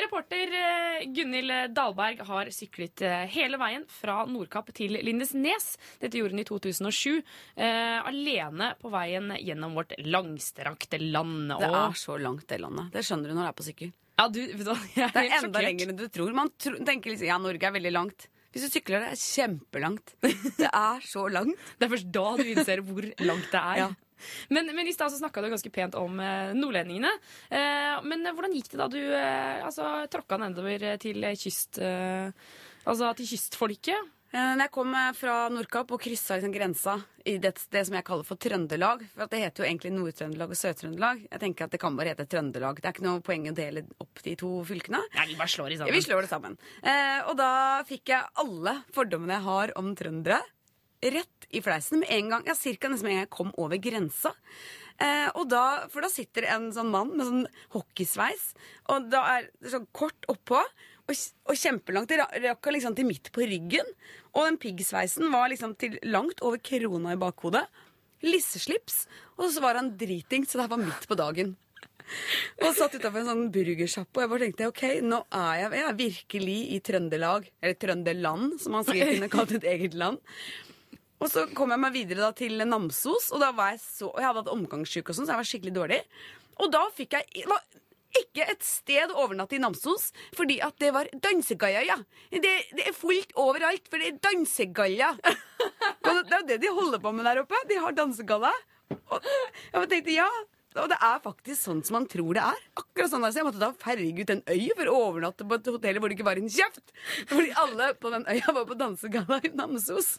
reporter Gunhild Dahlberg har syklet hele veien fra Nordkapp til Lindesnes. Dette gjorde hun i 2007, alene på veien gjennom vårt langstrakte land. Det er så langt det landet. Det skjønner du når du er på sykkel. Ja, jeg er Det helt er enda lenger enn du tror. Man tenker liksom, ja, Norge er veldig langt. Hvis du sykler, det er kjempelangt. Det er så langt. Det er først da du innser hvor langt det er. Ja. Men I stad så snakka du ganske pent om nordlendingene. Men hvordan gikk det da du tråkka nedover til til kystfolket? Når jeg kom fra Nordkapp og kryssa liksom grensa i det som jeg kaller for Trøndelag, for at det heter jo egentlig Nord-Trøndelag og Sør-Trøndelag. Jeg tenker at det kan bare hete Trøndelag. Det er ikke noe poeng å dele opp de to fylkene. Nei, vi bare slår det sammen. Vi slår det sammen. Og da fikk jeg alle fordommene jeg har om trøndere, rett i fleisen med en gang. Ja, cirka nesten med en gang jeg kom over grensa. For da sitter en sånn mann med sånn hockeysveis, og da er det sånn kort oppå, og kjempelangt. Det rakk liksom til midt på ryggen. Og den piggsveisen var liksom til langt over krona i bakhodet. Lisseslips. Og så var han driting, så det her var midt på dagen. Og satt utenfor en sånn burgersjappe, og jeg bare tenkte, ok, nå er jeg virkelig i Trøndelag. Eller Trøndeland, som han sikkert kunne kalt et eget land. Og så kom jeg meg videre da til Namsos, og da var og jeg hadde hatt omgangssyke og sånn, så jeg var skikkelig dårlig. Og da fikk jeg ikke et sted å overnatte i Namsos, fordi at det var dansegalla, ja. Det er fullt overalt, for det er dansegalla. Og det er jo det de holder på med der oppe. De har dansegalla. Og jeg tenkte, ja, og det er faktisk sånn som man tror det er. Akkurat sånn, så jeg måtte da ferge ut en øy for å overnatte på et hotell hvor det ikke var en kjeft. Fordi alle på den øya var på dansegalla i Namsos.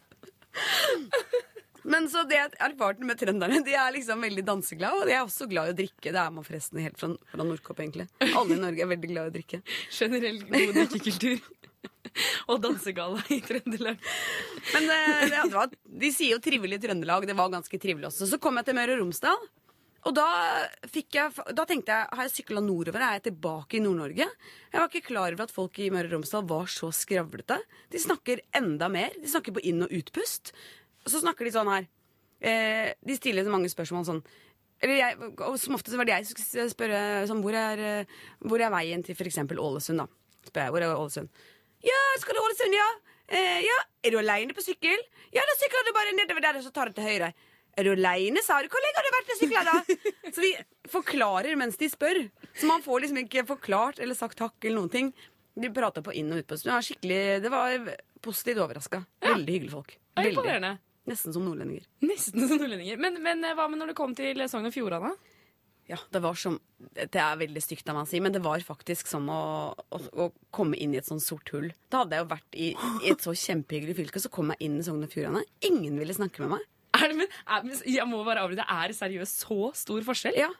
Men så det jeg erfarte med trønderne, de er liksom veldig danseglade, og de er også glad i å drikke. Det er man forresten helt fra Nordkapp, egentlig. Alle i Norge er veldig glad i å drikke. Generelt god drikkekultur. Og dansegala i Trøndelag. Men de sier jo trivelig Trøndelag. Det var ganske trivelig også. Så kom jeg til Møre og Romsdal, og da tenkte jeg, har jeg syklet nordover, er jeg tilbake i Nord-Norge? Jeg var ikke klar over at folk i Møre og Romsdal var så skravlete. De snakker enda mer. De snakker på inn- og utpust. Så snakker de sånn her. De stiller så mange spørsmål sånn. Og som ofte så var det jeg som skulle spørre sånn, hvor er veien til for eksempel Ålesund, da? Spør jeg, hvor er Ålesund? Ja, skal du Ålesund, ja? Ja, er du alene på sykkel? Ja, da sykler du bare nedover der, og så tar du til høyre. Er du alene, sa du? Hvor lenge har du vært og syklet da? Så de forklarer mens de spør. Så man får liksom ikke forklart eller sagt takk eller noen ting. De prater på inn- og utpust. Det var positivt overrasket. Veldig hyggelige folk. Imponerende. Nesten som nordlendinger. Nesten som nordlendinger. Men hva med når det kom til Sogn og Fjordane? Ja, det er veldig stygt av meg å si, men det var faktisk som å komme inn i et sånn sort hull. Da hadde jeg jo vært i et så kjempehyggelig fylke, så kom jeg inn i Sogn og Fjordane. Ingen ville snakke med meg. Jeg må bare avbryte. Er det seriøst så stor forskjell? Ja.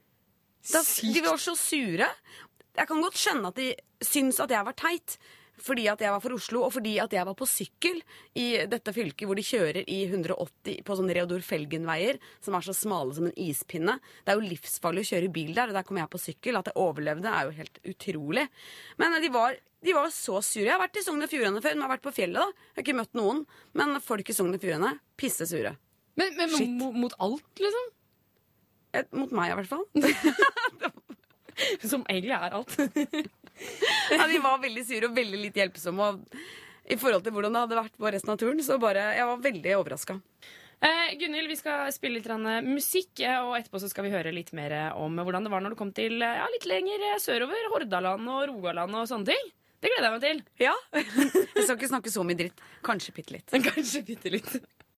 De var så sure. Jeg kan godt skjønne at de syns at jeg var teit, fordi at jeg var fra Oslo, og fordi at jeg var på sykkel i dette fylket hvor de kjører i 180 på sånne Reodor Felgen-veier, som er så smale som en ispinne. Det er jo livsfarlig å kjøre bil der, og der kom jeg på sykkel. At jeg overlevde er jo helt utrolig. Men de var så sure. Jeg har vært i Sogn og Fjordane før, men jeg har vært på fjellet da. Jeg har ikke møtt noen, men folk i Sogn og Fjordane, pisse sure. Men mot alt, liksom? Mot meg i hvert fall. Som egentlig er alt. Ja, de var veldig sure og veldig litt hjelpsomme. Og i forhold til hvordan det hadde vært på resten av turen, så jeg var veldig overrasket. Gunhild, vi skal spille litt musikk, og etterpå så skal vi høre litt mer om hvordan det var når du kom til litt lenger sørover, Hordaland og Rogaland og sånne ting. Det gleder jeg meg til. Ja, jeg skal ikke snakke så mye dritt. Kanskje bitte litt. Kanskje bitte litt.